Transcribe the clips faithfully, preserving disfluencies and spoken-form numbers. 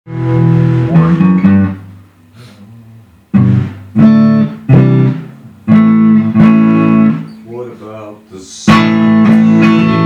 What about the sun?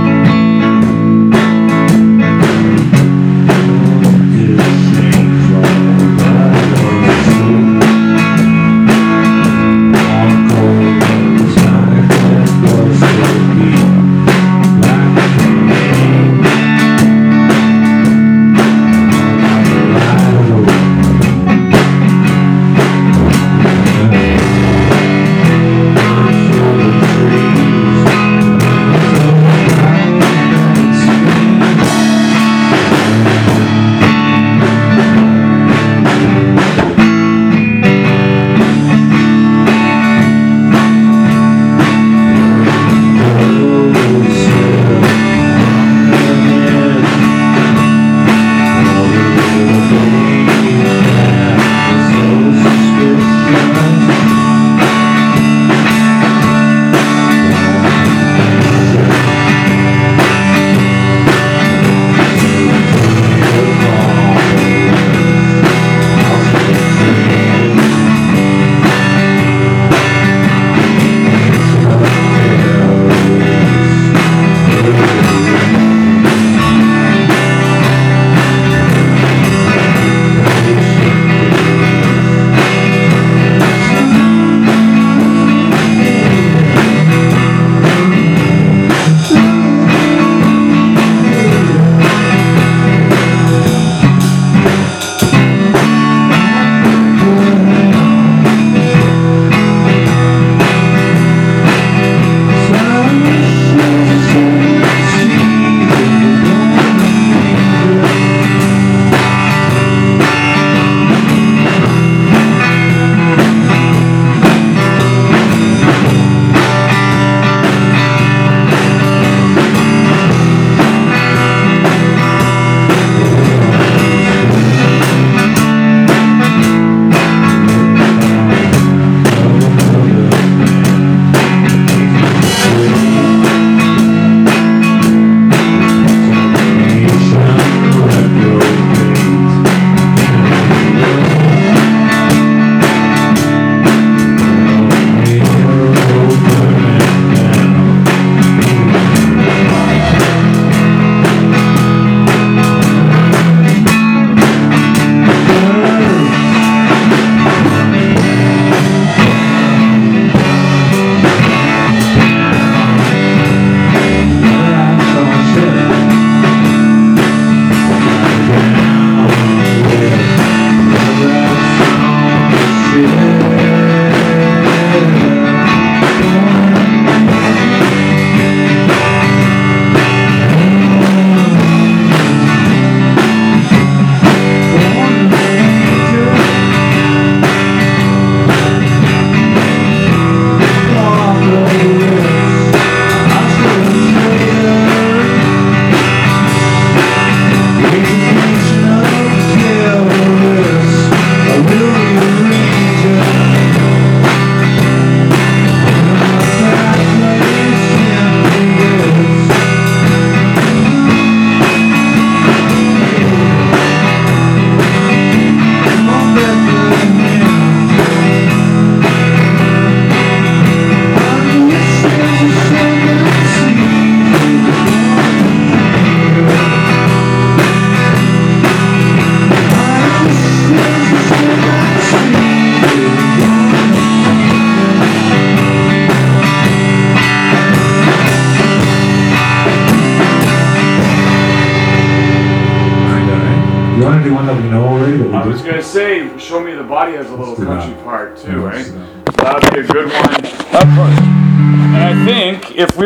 You want to do one that we know already? That we I did? was gonna say, Show Me the Body has a little do country that. part too, Yeah, right? let's So do that. that would be a good one. And I think if we